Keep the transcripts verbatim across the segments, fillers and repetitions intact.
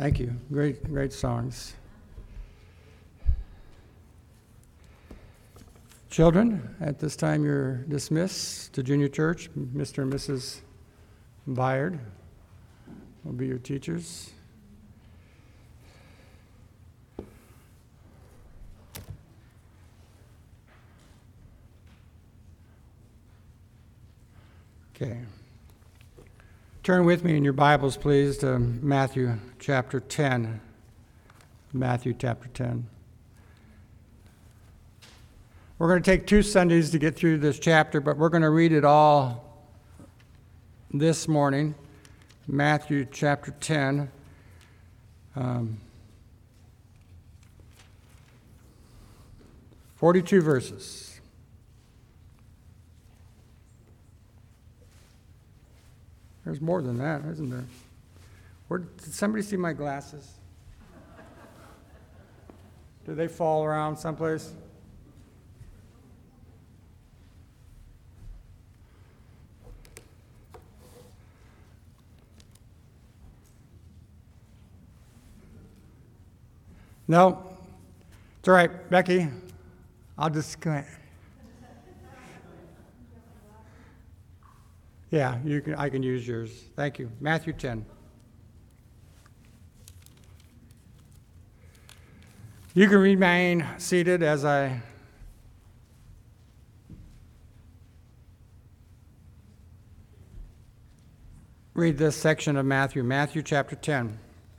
Thank you. Great, great songs. Children, at this time you're dismissed to junior church. Mister and Missus Byard will be your teachers. Okay. Turn with me in your Bibles, please, to Matthew chapter ten. Matthew chapter ten. We're going to take two Sundays to get through this chapter, but we're going to read it all this morning. Matthew chapter ten. Um, forty-two verses. There's more than that, isn't there? Where, did somebody see my glasses? Did they fall around someplace? No. It's all right, Becky. I'll just go ahead. Yeah, you can. I can use yours. Thank you. Matthew ten. You can remain seated as I read this section of Matthew, Matthew chapter ten.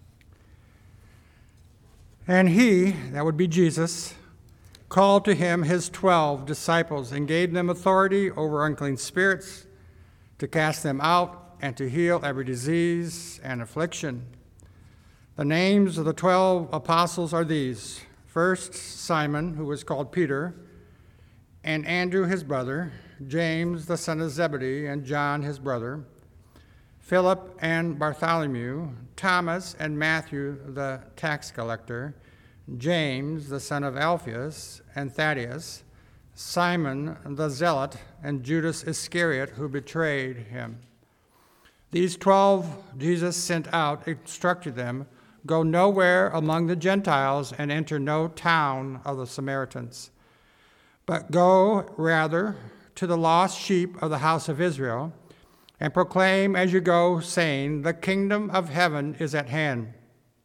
And he, that would be Jesus, called to him his twelve disciples and gave them authority over unclean spirits, to cast them out, and to heal every disease and affliction. The names of the twelve apostles are these. First, Simon, who was called Peter, and Andrew his brother, James the son of Zebedee, and John his brother, Philip and Bartholomew, Thomas and Matthew the tax collector, James the son of Alphaeus, and Thaddeus, Simon the Zealot, and Judas Iscariot, who betrayed him. These twelve Jesus sent out, instructed them, go nowhere among the Gentiles and enter no town of the Samaritans, but go rather to the lost sheep of the house of Israel, and proclaim as you go, saying, the kingdom of heaven is at hand.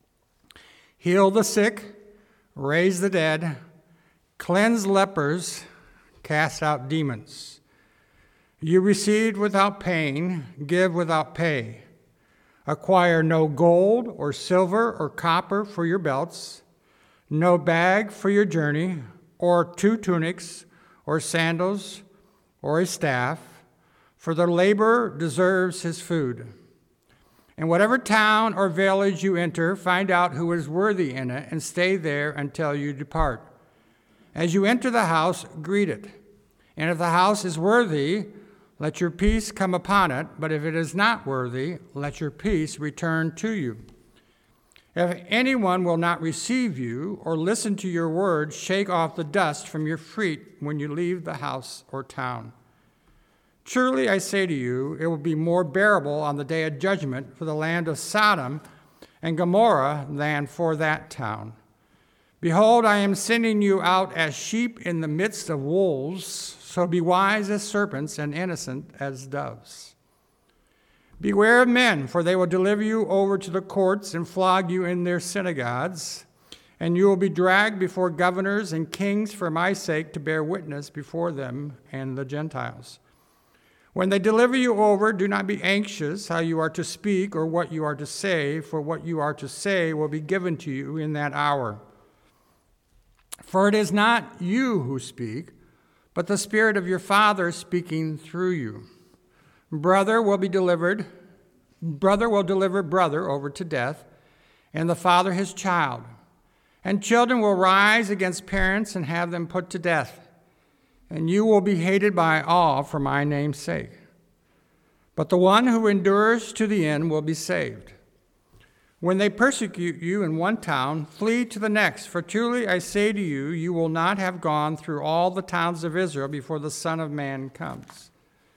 Heal the sick, raise the dead, cleanse lepers, cast out demons. You received without pain, give without pay. Acquire no gold or silver or copper for your belts, no bag for your journey, or two tunics, or sandals, or a staff, for the laborer deserves his food. In whatever town or village you enter, find out who is worthy in it, and stay there until you depart. As you enter the house, greet it. And if the house is worthy, let your peace come upon it. But if it is not worthy, let your peace return to you. If anyone will not receive you or listen to your words, shake off the dust from your feet when you leave the house or town. Truly I say to you, it will be more bearable on the day of judgment for the land of Sodom and Gomorrah than for that town. Behold, I am sending you out as sheep in the midst of wolves, so be wise as serpents and innocent as doves. Beware of men, for they will deliver you over to the courts and flog you in their synagogues, and you will be dragged before governors and kings for my sake to bear witness before them and the Gentiles. When they deliver you over, do not be anxious how you are to speak or what you are to say, for what you are to say will be given to you in that hour. For it is not you who speak, but the Spirit of your Father speaking through you. Brother will be delivered, brother will deliver brother over to death, and the father his child. And children will rise against parents and have them put to death. And you will be hated by all for my name's sake. But the one who endures to the end will be saved. When they persecute you in one town, flee to the next, for truly I say to you, you will not have gone through all the towns of Israel before the Son of Man comes.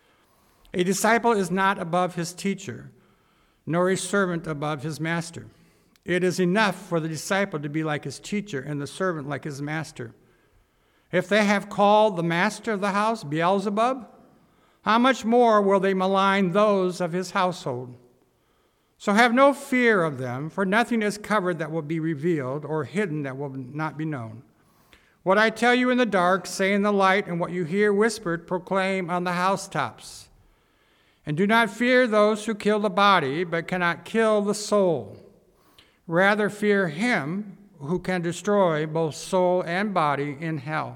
A disciple is not above his teacher, nor a servant above his master. It is enough for the disciple to be like his teacher and the servant like his master. If they have called the master of the house Beelzebub, how much more will they malign those of his household? So have no fear of them, for nothing is covered that will be revealed, or hidden that will not be known. What I tell you in the dark, say in the light, and what you hear whispered, proclaim on the housetops. And do not fear those who kill the body, but cannot kill the soul. Rather fear him who can destroy both soul and body in hell.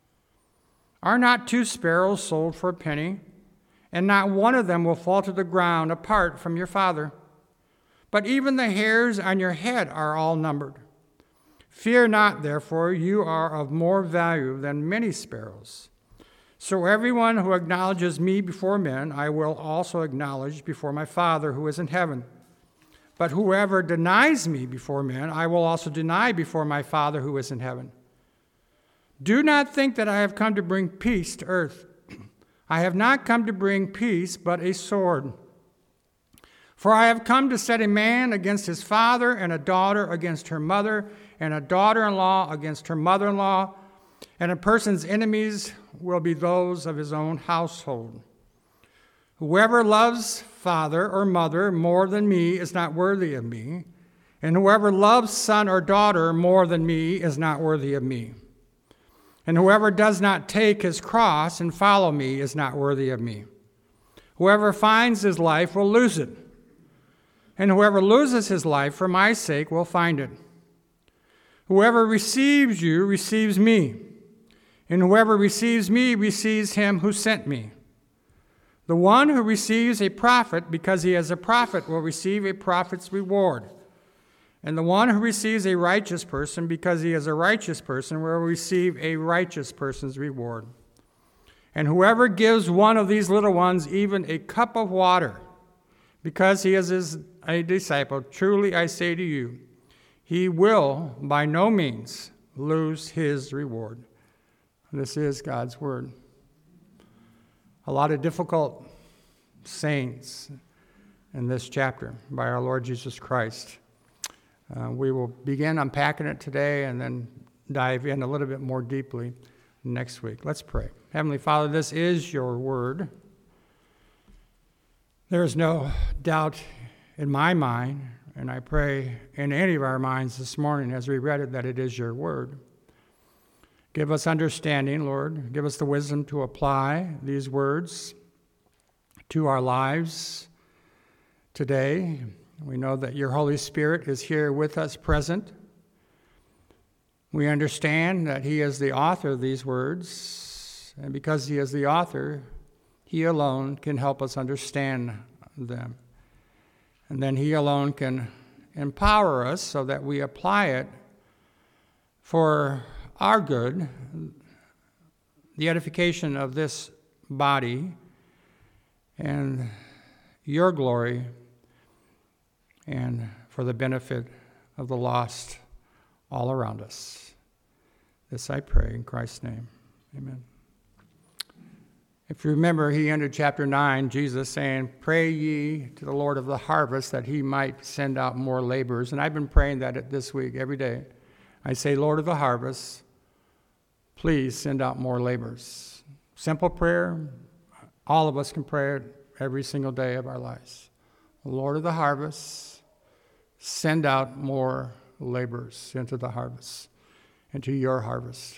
Are not two sparrows sold for a penny? And not one of them will fall to the ground apart from your Father. But even the hairs on your head are all numbered. Fear not, therefore, you are of more value than many sparrows. So everyone who acknowledges me before men, I will also acknowledge before my Father who is in heaven. But whoever denies me before men, I will also deny before my Father who is in heaven. Do not think that I have come to bring peace to earth. I have not come to bring peace, but a sword. For I have come to set a man against his father, and a daughter against her mother, and a daughter-in-law against her mother-in-law, and a person's enemies will be those of his own household. Whoever loves father or mother more than me is not worthy of me, and whoever loves son or daughter more than me is not worthy of me. And whoever does not take his cross and follow me is not worthy of me. Whoever finds his life will lose it, and whoever loses his life for my sake will find it. Whoever receives you receives me, and whoever receives me receives him who sent me. The one who receives a prophet because he is a prophet will receive a prophet's reward. And the one who receives a righteous person because he is a righteous person will receive a righteous person's reward. And whoever gives one of these little ones even a cup of water because he is a disciple, truly I say to you, he will by no means lose his reward. This is God's word. A lot of difficult sayings in this chapter by our Lord Jesus Christ. Uh, we will begin unpacking it today and then dive in a little bit more deeply next week. Let's pray. Heavenly Father, this is your word. There is no doubt in my mind, and I pray in any of our minds this morning as we read it, that it is your word. Give us understanding, Lord. Give us the wisdom to apply these words to our lives today. We know that your Holy Spirit is here with us, present. We understand that he is the author of these words, and because he is the author, he alone can help us understand them. And then he alone can empower us so that we apply it for our good, the edification of this body, and your glory, and for the benefit of the lost all around us. This I pray in Christ's name. Amen. If you remember, he ended chapter nine, Jesus saying, pray ye to the Lord of the harvest that he might send out more laborers. And I've been praying that this week, every day. I say, Lord of the harvest, please send out more laborers. Simple prayer. All of us can pray it every single day of our lives. Lord of the harvest, send out more laborers into the harvest, into your harvest.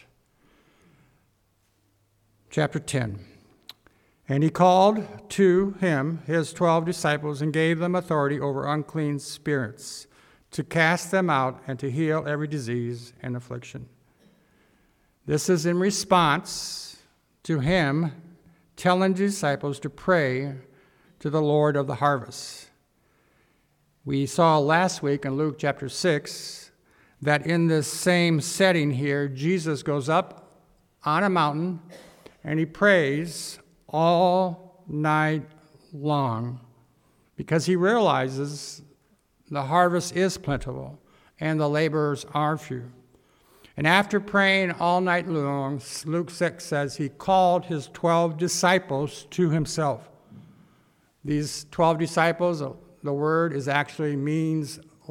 Chapter ten. And he called to him his twelve disciples and gave them authority over unclean spirits, to cast them out and to heal every disease and affliction. This is in response to him telling the disciples to pray to the Lord of the harvest. We saw last week in Luke chapter six that in this same setting here, Jesus goes up on a mountain and he prays all night long because he realizes the harvest is plentiful and the laborers are few. And after praying all night long, Luke six says he called his twelve disciples to himself. These twelve disciples, the word is actually means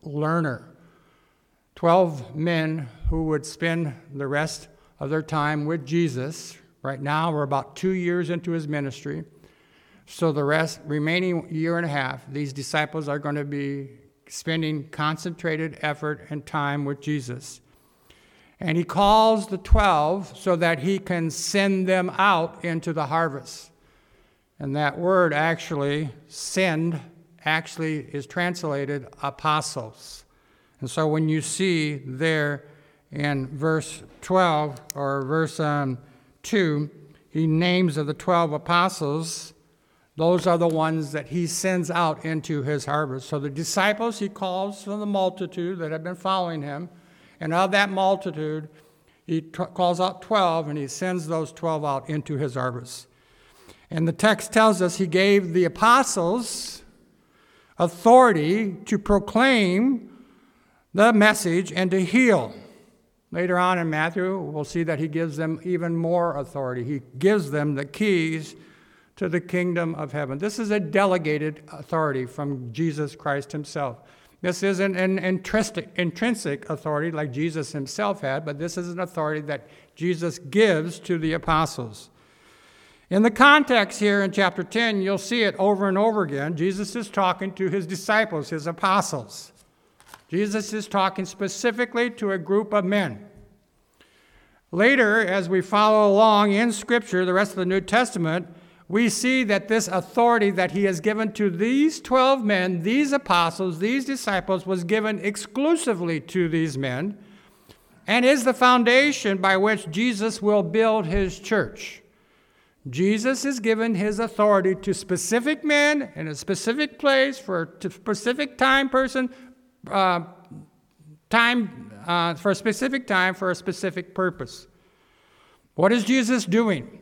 learner. Twelve men who would spend the rest of their time with Jesus. Right now, we're about two years into his ministry. So the rest, remaining year and a half, these disciples are going to be spending concentrated effort and time with Jesus. And he calls the twelve so that he can send them out into the harvest. And that word actually, send, actually is translated apostles. And so when you see there in verse twelve, or verse um, two, he names of the twelve apostles, those are the ones that he sends out into his harvest. So the disciples he calls from the multitude that have been following him, and of that multitude, he t- calls out twelve, and he sends those twelve out into his harvest. And the text tells us he gave the apostles authority to proclaim the message and to heal. Later on in Matthew, we'll see that he gives them even more authority. He gives them the keys to the kingdom of heaven. This is a delegated authority from Jesus Christ himself. This isn't an intrinsic, intrinsic authority like Jesus himself had, but this is an authority that Jesus gives to the apostles. In the context here in chapter ten, you'll see it over and over again. Jesus is talking to his disciples, his apostles. Jesus is talking specifically to a group of men. Later, as we follow along in Scripture, the rest of the New Testament, we see that this authority that he has given to these twelve men, these apostles, these disciples, was given exclusively to these men, and is the foundation by which Jesus will build his church. Jesus has given his authority to specific men in a specific place for a specific time person, uh, time uh, for a specific time for a specific purpose. What is Jesus doing?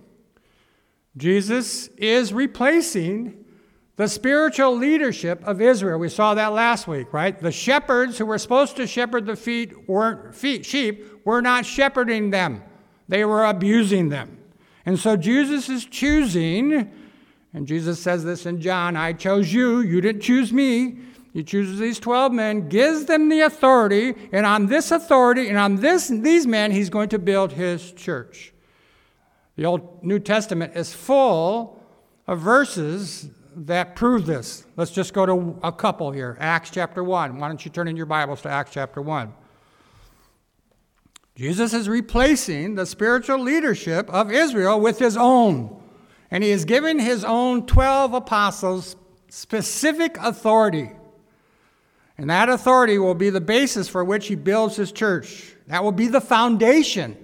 Jesus is replacing the spiritual leadership of Israel. We saw that last week, right? The shepherds who were supposed to shepherd the feet, weren't, feet, sheep were not shepherding them. They were abusing them. And so Jesus is choosing, and Jesus says this in John, I chose you, you didn't choose me. He chooses these twelve men, gives them the authority, and on this authority and on this these men, he's going to build his church. The Old New Testament is full of verses that prove this. Let's just go to a couple here. Acts chapter one. Why don't you turn in your Bibles to Acts chapter one? Jesus is replacing the spiritual leadership of Israel with his own. And he is giving his own twelve apostles specific authority. And that authority will be the basis for which he builds his church. That will be the foundation.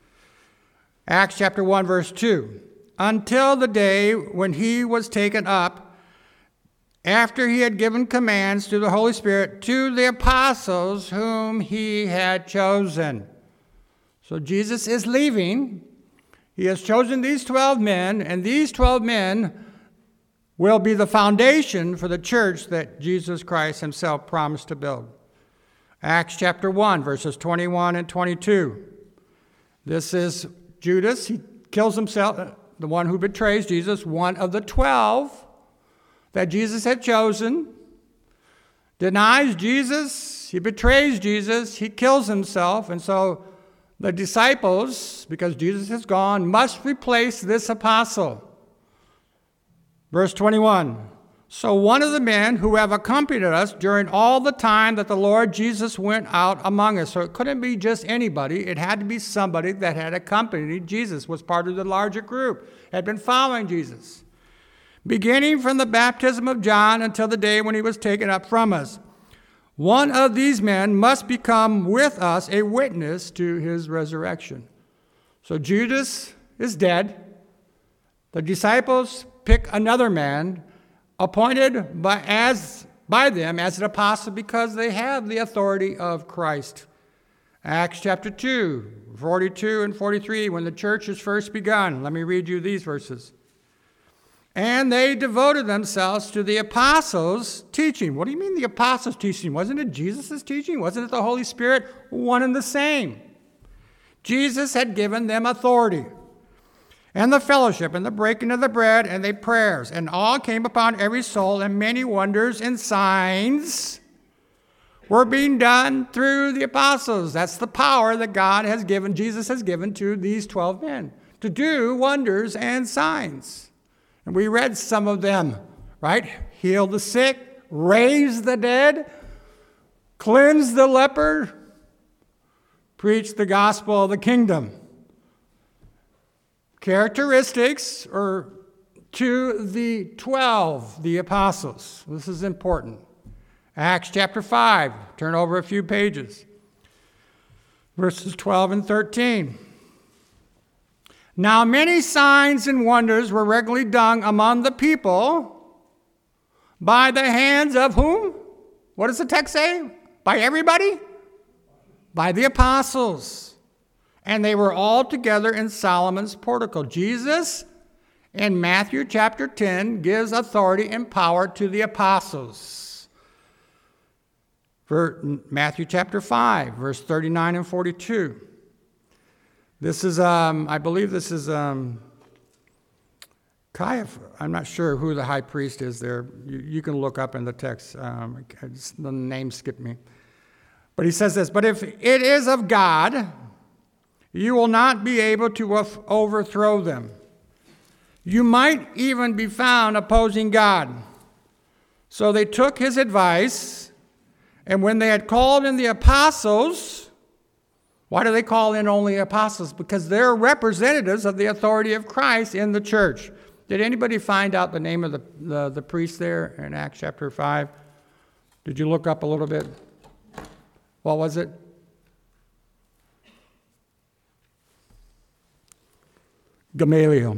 Acts chapter one, verse two. Until the day when he was taken up, after he had given commands to the Holy Spirit to the apostles whom he had chosen. So Jesus is leaving. He has chosen these twelve men, and these twelve men will be the foundation for the church that Jesus Christ himself promised to build. Acts chapter one, verses twenty-one and twenty-two. This is Judas. He kills himself, the one who betrays Jesus, one of the twelve that Jesus had chosen, denies Jesus, he betrays Jesus, he kills himself, and so the disciples, because Jesus is gone, must replace this apostle. Verse twenty-one, so one of the men who have accompanied us during all the time that the Lord Jesus went out among us. So it couldn't be just anybody. It had to be somebody that had accompanied Jesus, was part of the larger group, had been following Jesus. Beginning from the baptism of John until the day when he was taken up from us. One of these men must become with us a witness to his resurrection. So Judas is dead. The disciples pick another man appointed by, as, by them as an apostle because they have the authority of Christ. Acts chapter two, forty-two and forty-three, when the church is first begun. Let me read you these verses. And they devoted themselves to the apostles' teaching. What do you mean the apostles' teaching? Wasn't it Jesus' teaching? Wasn't it the Holy Spirit? One and the same. Jesus had given them authority. And the fellowship, and the breaking of the bread, and the prayers. And all came upon every soul, and many wonders and signs were being done through the apostles. That's the power that God has given, Jesus has given to these twelve men to do wonders and signs. And we read some of them, right? Heal the sick, raise the dead, cleanse the leper, preach the gospel of the kingdom. Characteristics or to the twelve, the apostles. This is important. Acts chapter five, turn over a few pages. Verses twelve and thirteen. Now many signs and wonders were regularly done among the people by the hands of whom? What does the text say? By everybody? By the apostles. And they were all together in Solomon's portico. Jesus, in Matthew chapter ten, gives authority and power to the apostles. For Matthew chapter five, verse thirty-nine and forty-two. This is, um, I believe this is um, Caiaphas. I'm not sure who the high priest is there. You, you can look up in the text. Um, the name skipped me. But he says this, but if it is of God, you will not be able to overthrow them. You might even be found opposing God. So they took his advice, and when they had called in the apostles, why do they call in only apostles? Because they're representatives of the authority of Christ in the church. Did anybody find out the name of the, the, the priest there in Acts chapter five? Did you look up a little bit? What was it? Gamaliel.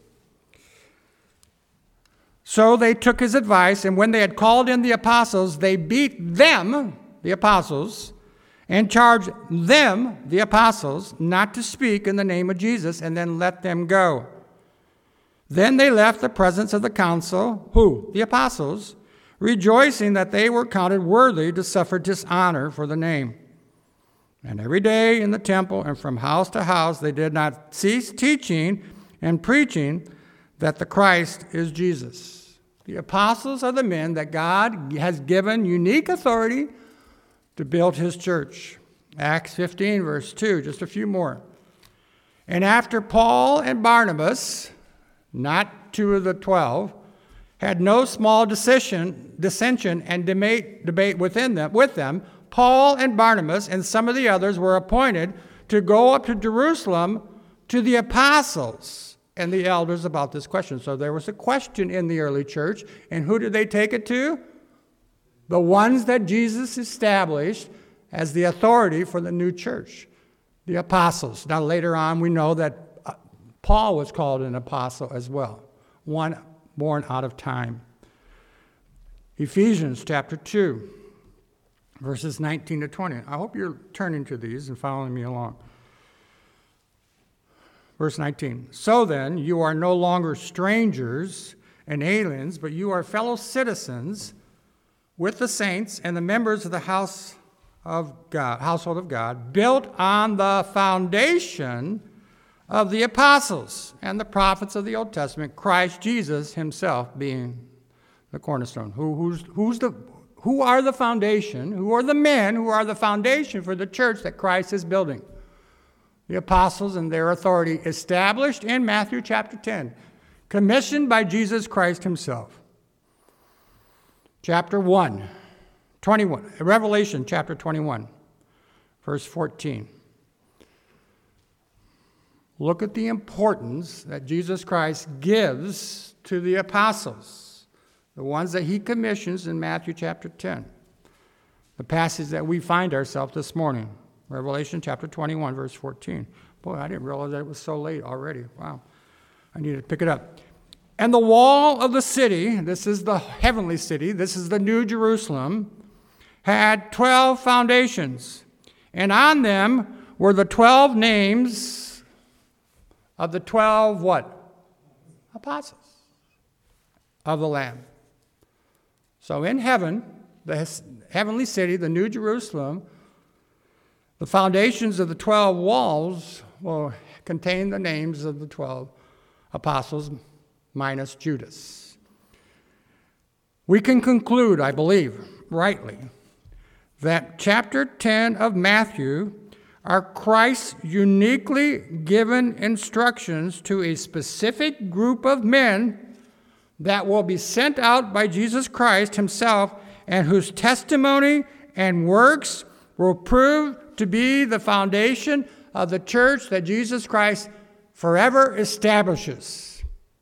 So they took his advice, and when they had called in the apostles, they beat them, the apostles, and charged them, the apostles, not to speak in the name of Jesus, and then let them go. Then they left the presence of the council, who? The apostles, rejoicing that they were counted worthy to suffer dishonor for the name. And every day in the temple and from house to house they did not cease teaching and preaching that the Christ is Jesus. The apostles are the men that God has given unique authority to build his church. Acts fifteen, verse two, just a few more. And after Paul and Barnabas, not two of the twelve, had no small dissension, dissension and debate, debate within them, with them, Paul and Barnabas and some of the others were appointed to go up to Jerusalem to the apostles and the elders about this question. So there was a question in the early church, and who did they take it to? The ones that Jesus established as the authority for the new church, the apostles. Now later on we know that Paul was called an apostle as well, one born out of time. Ephesians chapter two, verses nineteen to twenty. I hope you're turning to these and following me along. Verse nineteen. So then, you are no longer strangers and aliens, but you are fellow citizens with the saints and the members of the house of God, household of God, built on the foundation of the apostles and the prophets of the Old Testament, Christ Jesus himself being the cornerstone. Who, who's, who's the, who are the foundation? Who are the men who are the foundation for the church that Christ is building? The apostles and their authority established in Matthew chapter ten, commissioned by Jesus Christ himself. Chapter one, twenty-one, Revelation chapter twenty-one, verse fourteen. Look at the importance that Jesus Christ gives to the apostles, the ones that he commissions in Matthew chapter ten. The passage that we find ourselves this morning, Revelation chapter twenty-one, verse fourteen. Boy, I didn't realize that it was so late already. Wow. I need to pick it up. And the wall of the city, this is the heavenly city, this is the New Jerusalem, had twelve foundations. And on them were the twelve names of the twelve what? Apostles of the Lamb. So in heaven, the heavenly city, the New Jerusalem, the foundations of the twelve walls will contain the names of the twelve apostles minus Judas. We can conclude, I believe, rightly, that chapter ten of Matthew are Christ's uniquely given instructions to a specific group of men that will be sent out by Jesus Christ himself and whose testimony and works will prove to be the foundation of the church that Jesus Christ forever establishes.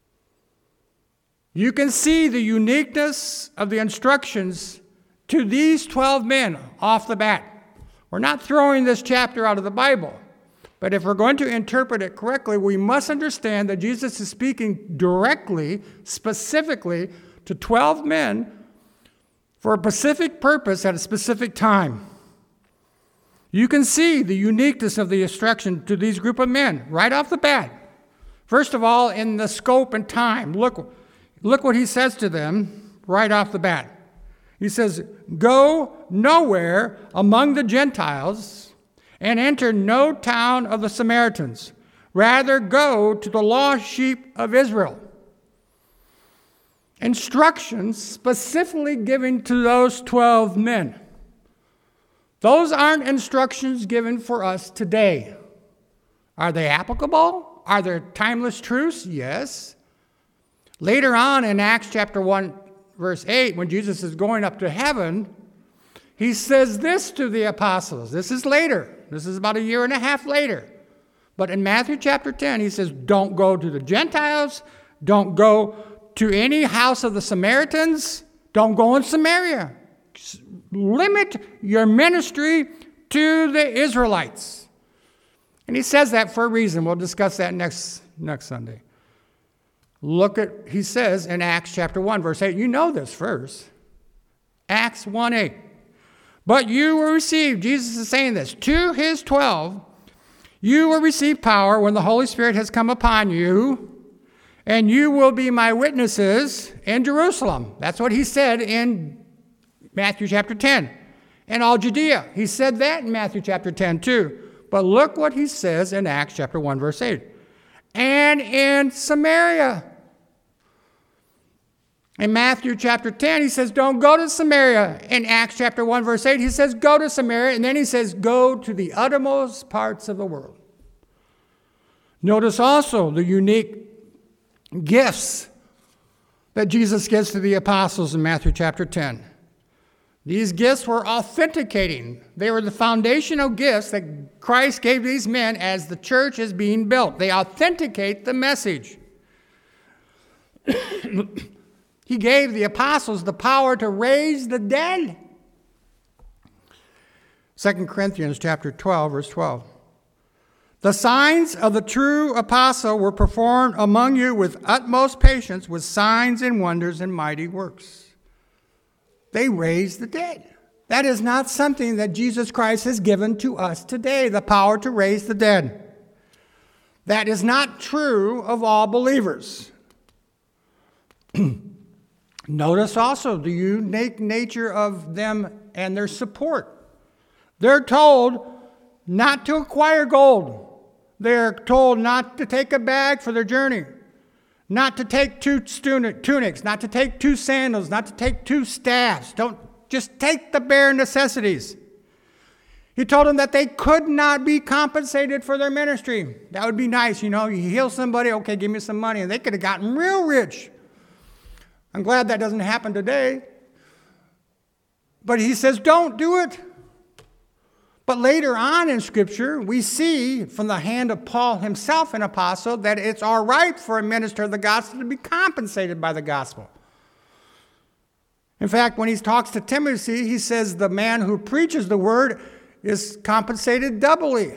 You can see the uniqueness of the instructions to these twelve men off the bat. We're not throwing this chapter out of the Bible, but if we're going to interpret it correctly, we must understand that Jesus is speaking directly, specifically, to twelve men for a specific purpose at a specific time. You can see the uniqueness of the instruction to these group of men right off the bat. First of all, in the scope and time, look, look what he says to them right off the bat. He says, "Go nowhere among the Gentiles and enter no town of the Samaritans. Rather, go to the lost sheep of Israel." Instructions specifically given to those twelve men. Those aren't instructions given for us today. Are they applicable? Are there timeless truths? Yes. Later on in Acts chapter one, verse eight, when Jesus is going up to heaven, he says this to the apostles. This is later. This is about a year and a half later. But in Matthew chapter ten, he says, don't go to the Gentiles. Don't go to any house of the Samaritans. Don't go in Samaria. Limit your ministry to the Israelites. And he says that for a reason. We'll discuss that next, next Sunday. Look at, he says in Acts chapter one, verse eight, you know this verse. Acts one eight. But you will receive, Jesus is saying this, to his twelve, you will receive power when the Holy Spirit has come upon you, and you will be my witnesses in Jerusalem. That's what he said in Matthew chapter ten. And all Judea. He said that in Matthew chapter ten too. But look what he says in Acts chapter one, verse eight. And in Samaria. In Matthew chapter ten, he says, don't go to Samaria. In Acts chapter one, verse eight, he says, go to Samaria. And then he says, go to the uttermost parts of the world. Notice also the unique gifts that Jesus gives to the apostles in Matthew chapter ten. These gifts were authenticating. They were the foundational gifts that Christ gave these men as the church is being built. They authenticate the message. He gave the apostles the power to raise the dead. Second Corinthians chapter twelve, verse twelve. The signs of the true apostle were performed among you with utmost patience, with signs and wonders and mighty works. They raised the dead. That is not something that Jesus Christ has given to us today, the power to raise the dead. That is not true of all believers. Notice also the unique nature of them and their support. They're told not to acquire gold. They're told not to take a bag for their journey, not to take two tunics, not to take two sandals, not to take two staffs. Don't just take the bare necessities. He told them that they could not be compensated for their ministry. That would be nice, you know, you heal somebody, okay, give me some money, and they could have gotten real rich. I'm glad that doesn't happen today. But he says, don't do it. But later on in Scripture, we see from the hand of Paul himself, an apostle, that it's all right for a minister of the gospel to be compensated by the gospel. In fact, when he talks to Timothy, he says the man who preaches the word is compensated doubly.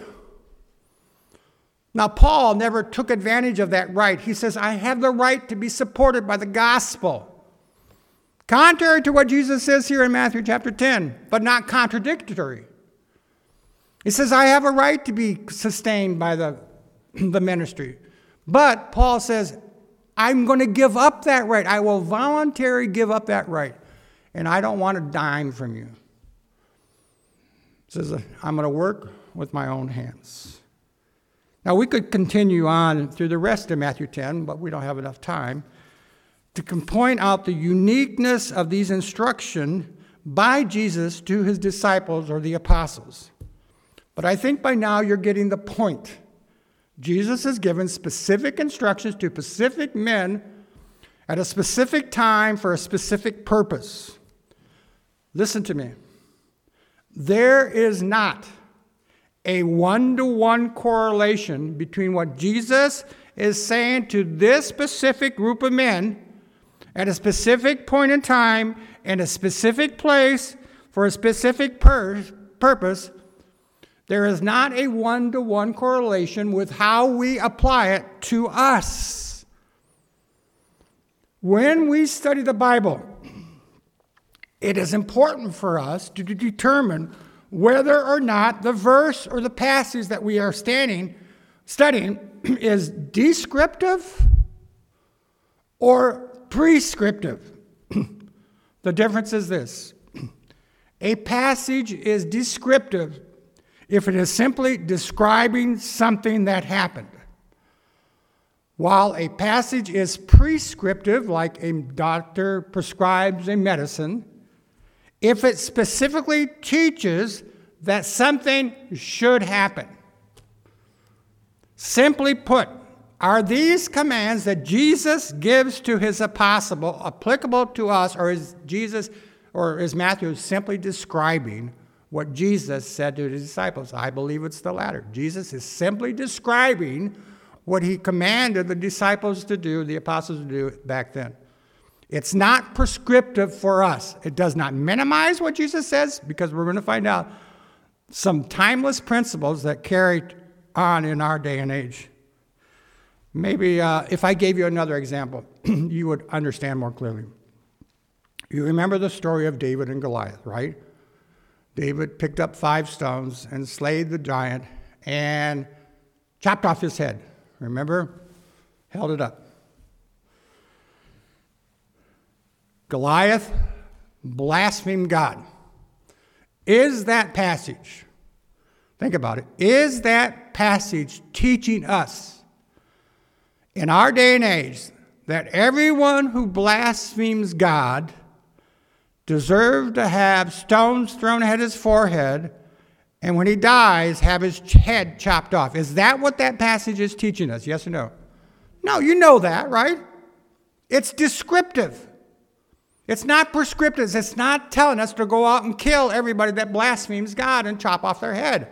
Now, Paul never took advantage of that right. He says, I have the right to be supported by the gospel. Contrary to what Jesus says here in Matthew chapter ten, but not contradictory. He says, I have a right to be sustained by the, the ministry. But Paul says, I'm going to give up that right. I will voluntarily give up that right. And I don't want a dime from you. He says, I'm going to work with my own hands. Now, we could continue on through the rest of Matthew ten, but we don't have enough time to point out the uniqueness of these instructions by Jesus to his disciples or the apostles. But I think by now you're getting the point. Jesus has given specific instructions to specific men at a specific time for a specific purpose. Listen to me. There is not a one-to-one correlation between what Jesus is saying to this specific group of men at a specific point in time, in a specific place, for a specific pur- purpose. There is not a one-to-one correlation with how we apply it to us. When we study the Bible, it is important for us to determine whether or not the verse or the passage that we are standing, studying is descriptive or prescriptive. The difference is this. A passage is descriptive if it is simply describing something that happened, while a passage is prescriptive, like a doctor prescribes a medicine, if it specifically teaches that something should happen. Simply put, are these commands that Jesus gives to his apostle applicable to us, or is Jesus or is Matthew simply describing what Jesus said to his disciples? I believe it's the latter. Jesus is simply describing what he commanded the disciples to do, the apostles to do back then. It's not prescriptive for us. It does not minimize what Jesus says, because we're going to find out some timeless principles that carry on in our day and age. Maybe uh, if I gave you another example, you would understand more clearly. You remember the story of David and Goliath, right? David picked up five stones and slayed the giant and chopped off his head. Remember? Held it up. Goliath blasphemed God. Is that passage, think about it, is that passage teaching us in our day and age that everyone who blasphemes God deserves to have stones thrown at his forehead, and when he dies, have his head chopped off? Is that what that passage is teaching us? Yes or no? No, you know that, right? It's descriptive. It's not prescriptive. It's not telling us to go out and kill everybody that blasphemes God and chop off their head.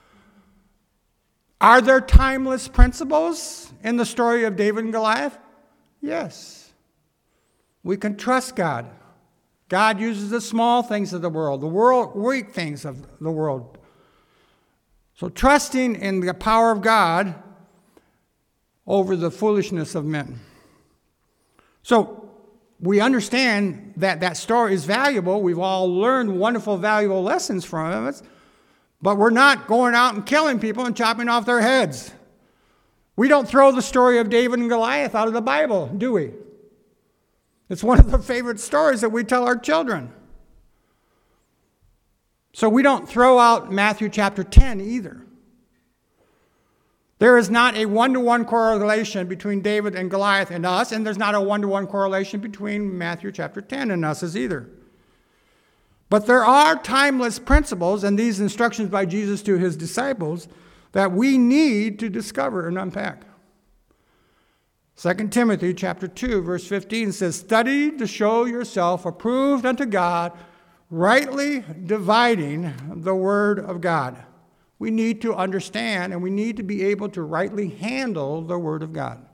Are there timeless principles in the story of David and Goliath? Yes. We can trust God. God uses the small things of the world, the world, weak things of the world. So trusting in the power of God over the foolishness of men. So we understand that that story is valuable. We've all learned wonderful, valuable lessons from it. But we're not going out and killing people and chopping off their heads. We don't throw the story of David and Goliath out of the Bible, do we? It's one of the favorite stories that we tell our children. So we don't throw out Matthew chapter ten either. There is not a one-to-one correlation between David and Goliath and us, and there's not a one-to-one correlation between Matthew chapter ten and us as either. But there are timeless principles and these instructions by Jesus to his disciples that we need to discover and unpack. Second Timothy chapter two, verse fifteen says, "Study to show yourself approved unto God, rightly dividing the word of God." We need to understand and we need to be able to rightly handle the word of God.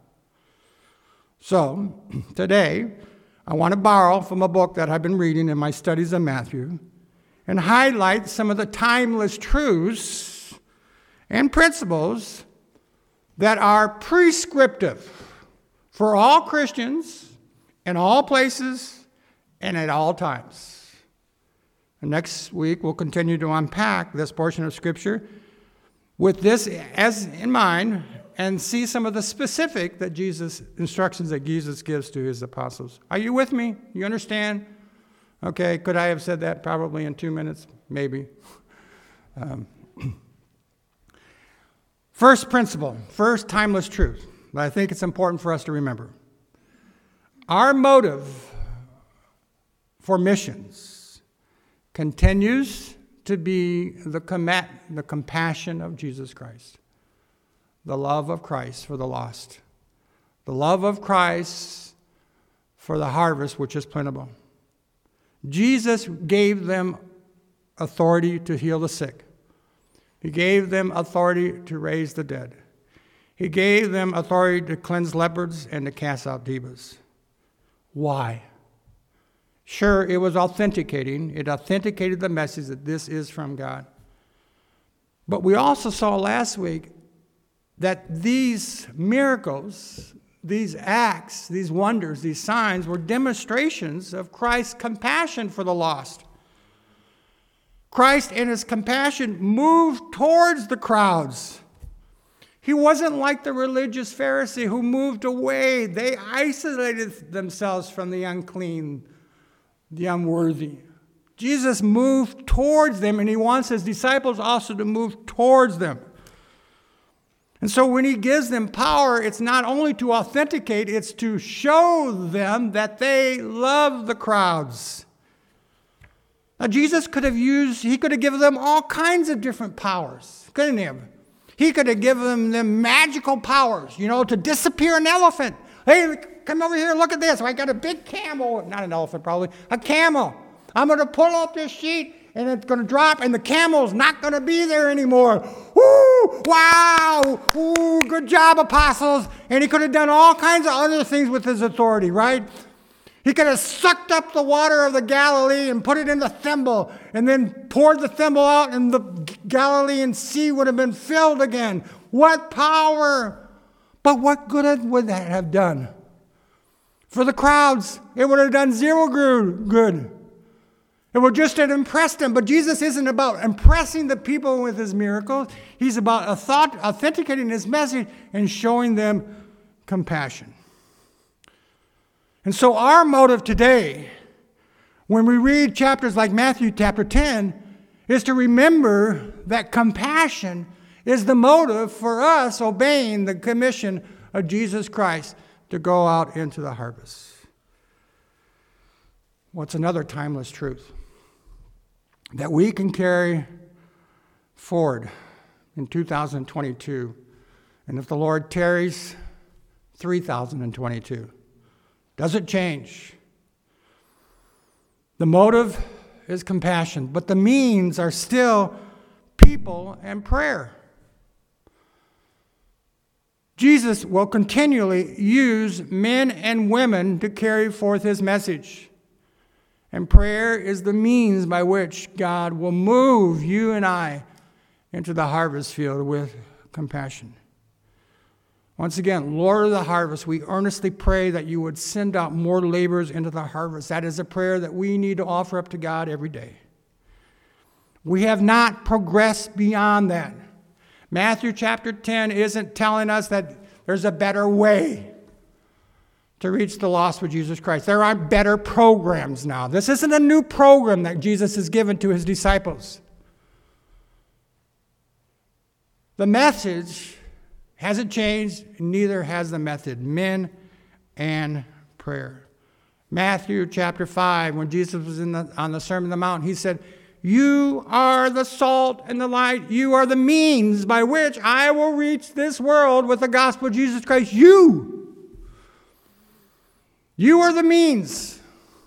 So, today, I want to borrow from a book that I've been reading in my studies of Matthew and highlight some of the timeless truths and principles that are prescriptive for all Christians in all places and at all times. And next week, we'll continue to unpack this portion of Scripture with this as in mind and see some of the specific that Jesus instructions that Jesus gives to his apostles. Are you with me? You understand? Okay, could I have said that probably in two minutes? Maybe. Um, first principle, first timeless truth, but I think it's important for us to remember. Our motive for missions continues to be the, com- the compassion of Jesus Christ, the love of Christ for the lost, the love of Christ for the harvest which is plentiful. Jesus gave them authority to heal the sick. He gave them authority to raise the dead. He gave them authority to cleanse lepers and to cast out demons. Why? Sure, it was authenticating. It authenticated the message that this is from God. But we also saw last week that these miracles, these acts, these wonders, these signs were demonstrations of Christ's compassion for the lost. Christ in his compassion moved towards the crowds. He wasn't like the religious Pharisee who moved away. They isolated themselves from the unclean, the unworthy. Jesus moved towards them, and he wants his disciples also to move towards them. And so when he gives them power, it's not only to authenticate, it's to show them that they love the crowds. Now, Jesus could have used, he could have given them all kinds of different powers, couldn't he have? He could have given them magical powers, you know, to disappear an elephant. Hey, come over here, look at this. I got a big camel, not an elephant probably, a camel. I'm going to pull up this sheet and it's going to drop and the camel's not going to be there anymore. Woo! Wow! Ooh, good job, apostles. And he could have done all kinds of other things with his authority, right? He could have sucked up the water of the Galilee and put it in the thimble and then poured the thimble out and the Galilean sea would have been filled again. What power! But what good would that have done? For the crowds, it would have done zero good. It would just have impressed them. But Jesus isn't about impressing the people with his miracles. He's about authenticating his message and showing them compassion. And so our motive today, when we read chapters like Matthew chapter ten, is to remember that compassion is the motive for us obeying the commission of Jesus Christ to go out into the harvest. What's another timeless truth that we can carry forward in two thousand twenty-two, and if the Lord tarries, three thousand twenty-two. Doesn't change. The motive is compassion, but the means are still people and prayer. Jesus will continually use men and women to carry forth his message. And prayer is the means by which God will move you and I into the harvest field with compassion. Once again, Lord of the harvest, we earnestly pray that you would send out more laborers into the harvest. That is a prayer that we need to offer up to God every day. We have not progressed beyond that. Matthew chapter ten isn't telling us that there's a better way to reach the lost with Jesus Christ. There are better programs now. This isn't a new program that Jesus has given to his disciples. The message hasn't changed, neither has the method. Men and prayer. Matthew chapter five, when Jesus was in the, on the Sermon on the Mount, he said, you are the salt and the light. You are the means by which I will reach this world with the gospel of Jesus Christ. You. You are the means.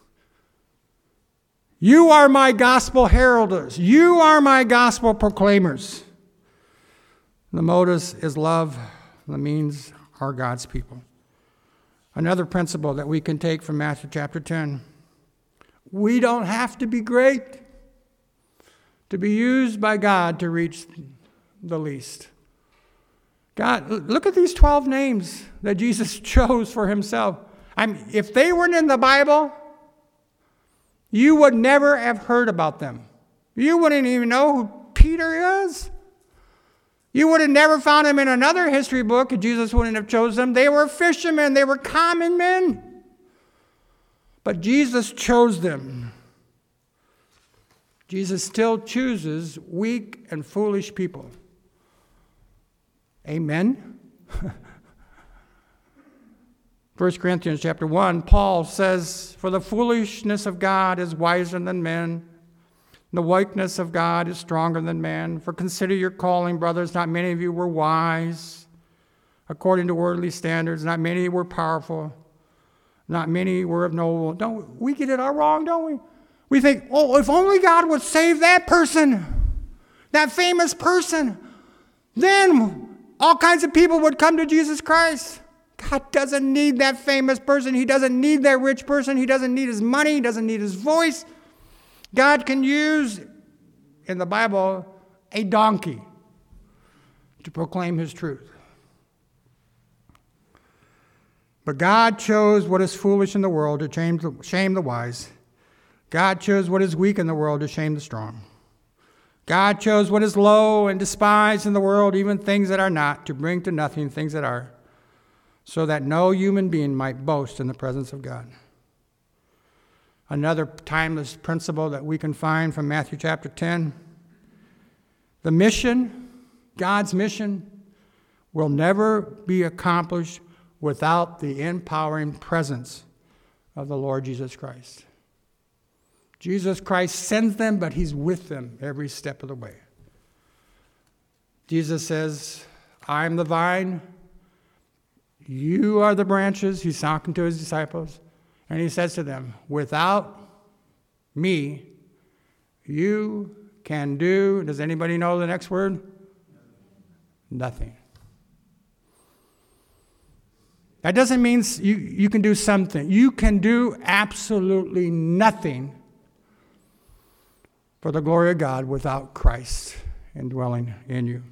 You are my gospel heralders. You are my gospel proclaimers. The motive is love. The means are God's people. Another principle that we can take from Matthew chapter ten. We don't have to be great to be used by God to reach the least. God, look at these twelve names that Jesus chose for himself. I mean, if they weren't in the Bible, you would never have heard about them. You wouldn't even know who Peter is. You would have never found him in another history book, and Jesus wouldn't have chosen them. They were fishermen. They were common men. But Jesus chose them. Jesus still chooses weak and foolish people. Amen? First Corinthians chapter one, Paul says, for the foolishness of God is wiser than men. The weakness of God is stronger than man. For consider your calling, brothers. Not many of you were wise according to worldly standards. Not many were powerful. Not many were of noble. Don't we get it all wrong, don't we? We think, oh, if only God would save that person, that famous person, then all kinds of people would come to Jesus Christ. God doesn't need that famous person. He doesn't need that rich person. He doesn't need his money. He doesn't need his voice. God can use, in the Bible, a donkey to proclaim his truth. But God chose what is foolish in the world to shame the, shame the wise. God chose what is weak in the world to shame the strong. God chose what is low and despised in the world, even things that are not, to bring to nothing things that are, so that no human being might boast in the presence of God. Another timeless principle that we can find from Matthew chapter ten. The mission, God's mission, will never be accomplished without the empowering presence of the Lord Jesus Christ. Jesus Christ sends them, but he's with them every step of the way. Jesus says, I am the vine, you are the branches. He's talking to his disciples. And he says to them, without me, you can do, does anybody know the next word? Nothing. That doesn't mean you, you can do something. You can do absolutely nothing for the glory of God without Christ indwelling in you.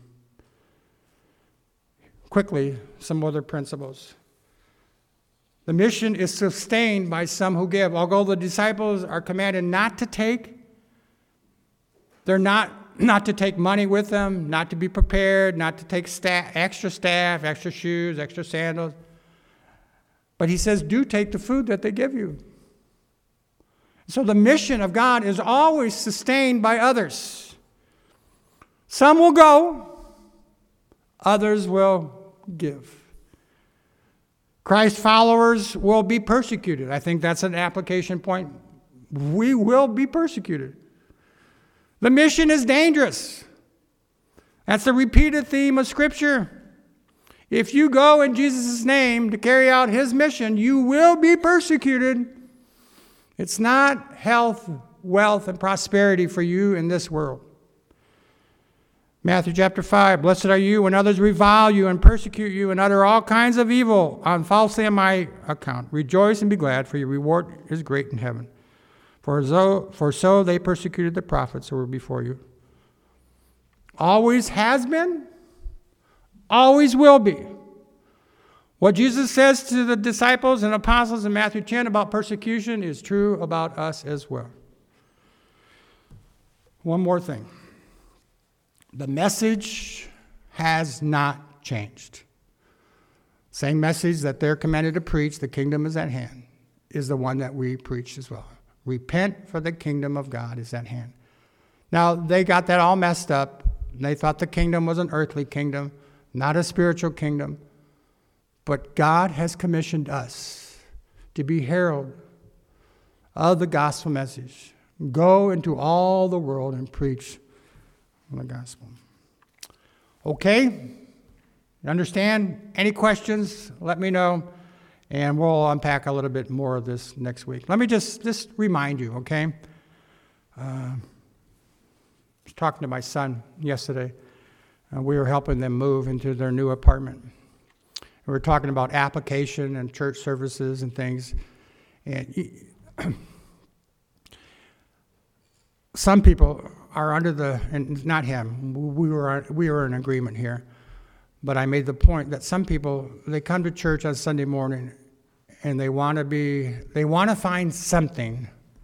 Quickly, some other principles. The mission is sustained by some who give. Although the disciples are commanded not to take, they're not not to take money with them, not to be prepared, not to take staff, extra staff, extra shoes, extra sandals. But he says, do take the food that they give you. So the mission of God is always sustained by others. Some will go, others will give. Christ followers will be persecuted. I think that's an application point. We will be persecuted. The mission is dangerous. That's the repeated theme of Scripture. If you go in Jesus' name to carry out his mission, you will be persecuted. It's not health, wealth, and prosperity for you in this world. Matthew chapter five, blessed are you when others revile you and persecute you and utter all kinds of evil on falsely on my account. Rejoice and be glad, for your reward is great in heaven. For so, for so they persecuted the prophets who were before you. Always has been, always will be. What Jesus says to the disciples and apostles in Matthew ten about persecution is true about us as well. One more thing. The message has not changed. Same message that they're commanded to preach, the kingdom is at hand, is the one that we preach as well. Repent, for the kingdom of God is at hand. Now, they got that all messed up. They thought the kingdom was an earthly kingdom, not a spiritual kingdom. But God has commissioned us to be herald of the gospel message. Go into all the world and preach the gospel. Okay? You understand? Any questions? Let me know, and we'll unpack a little bit more of this next week. Let me just, just remind you, okay? Uh, I was talking to my son yesterday. Uh, we were helping them move into their new apartment. We were talking about application and church services and things. And he, some people are under the, and not him, we were we were in agreement here, but I made the point that some people, they come to church on Sunday morning and they want to be, they want to find something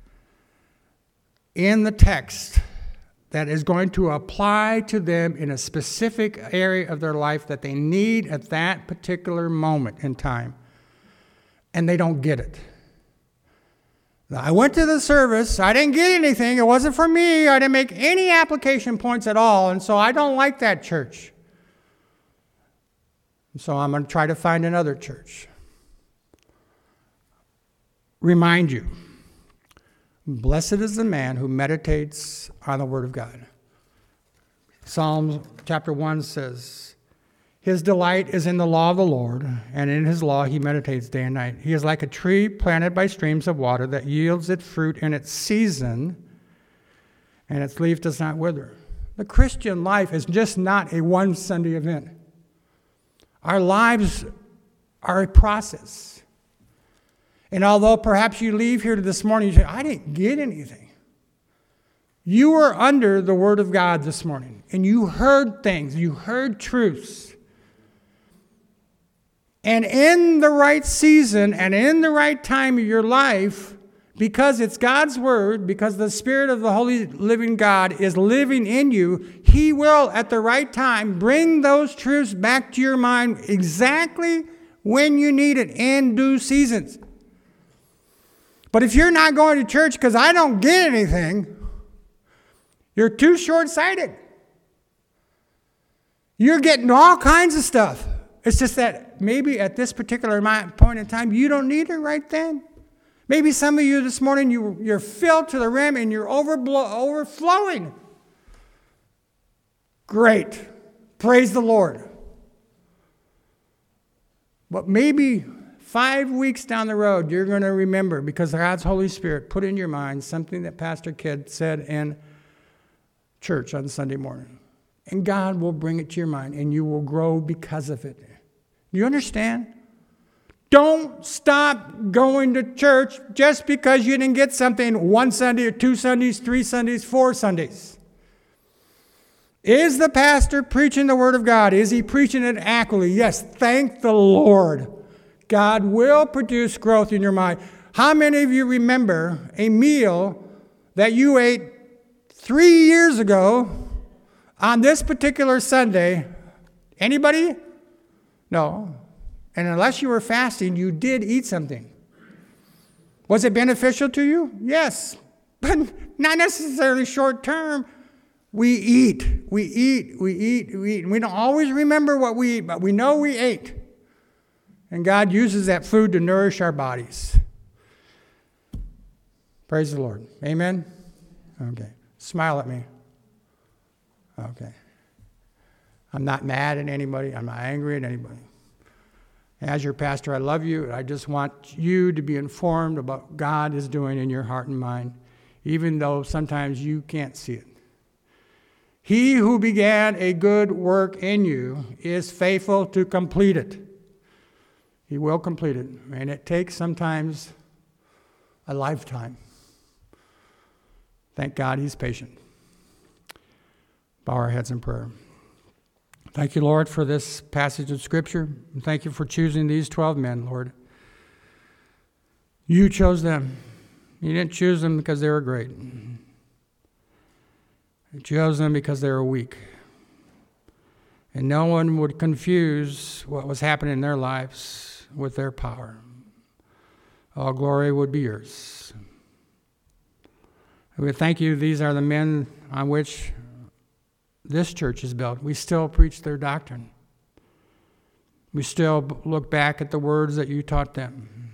in the text that is going to apply to them in a specific area of their life that they need at that particular moment in time. And they don't get it. I went to the service. I didn't get anything. It wasn't for me. I didn't make any application points at all. And so I don't like that church. So I'm going to try to find another church. Remind you, Blessed is the man who meditates on the word of God. Psalms chapter one says, his delight is in the law of the Lord, and in his law he meditates day and night. He is like a tree planted by streams of water that yields its fruit in its season, and its leaf does not wither. The Christian life is just not a one Sunday event. Our lives are a process. And although perhaps you leave here this morning, you say, I didn't get anything. You were under the Word of God this morning, and you heard things, you heard truths. And in the right season and in the right time of your life, because it's God's Word, because the Spirit of the Holy Living God is living in you, He will, at the right time, bring those truths back to your mind exactly when you need it in due seasons. But if you're not going to church because I don't get anything, you're too short-sighted. You're getting all kinds of stuff. It's just that maybe at this particular point in time, you don't need it right then. Maybe some of you this morning, you, you're filled to the rim and you're overblow, overflowing. Great. Praise the Lord. But maybe five weeks down the road, you're going to remember, because God's Holy Spirit put in your mind something that Pastor Kidd said in church on Sunday morning. And God will bring it to your mind, and you will grow because of it. You understand? Don't stop going to church just because you didn't get something one Sunday or two Sundays, three Sundays, four Sundays. Is the pastor preaching the Word of God? Is he preaching it accurately? Yes, thank the Lord. God will produce growth in your mind. How many of you remember a meal that you ate three years ago on this particular Sunday? Anybody? No. And unless you were fasting, you did eat something. Was it beneficial to you? Yes. But not necessarily short term. We eat. We eat. We eat. We eat. And we don't always remember what we eat, but we know we ate. And God uses that food to nourish our bodies. Praise the Lord. Amen? Okay. Smile at me. Okay. I'm not mad at anybody. I'm not angry at anybody. As your pastor, I love you. I just want you to be informed about what God is doing in your heart and mind, even though sometimes you can't see it. He who began a good work in you is faithful to complete it. He will complete it. And it takes sometimes a lifetime. Thank God he's patient. Bow our heads in prayer. Thank you, Lord, for this passage of Scripture. And thank you for choosing these twelve men, Lord. You chose them. You didn't choose them because they were great. You chose them because they were weak. And no one would confuse what was happening in their lives with their power. All glory would be yours. We thank you. These are the men on which this church is built. We still preach their doctrine. We still look back at the words that you taught them.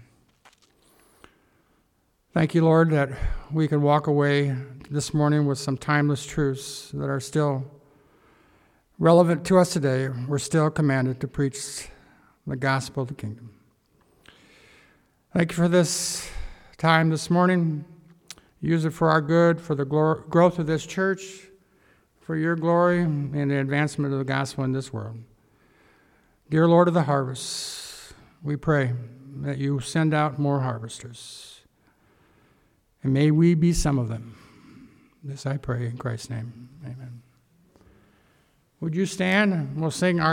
Thank you, Lord, that we can walk away this morning with some timeless truths that are still relevant to us today. We're still commanded to preach the gospel of the kingdom. Thank you for this time this morning. Use it for our good, for the glor- growth of this church, for your glory and the advancement of the gospel in this world. Dear Lord of the harvest, we pray that you send out more harvesters. And may we be some of them. This I pray in Christ's name. Amen. Would you stand? We'll sing our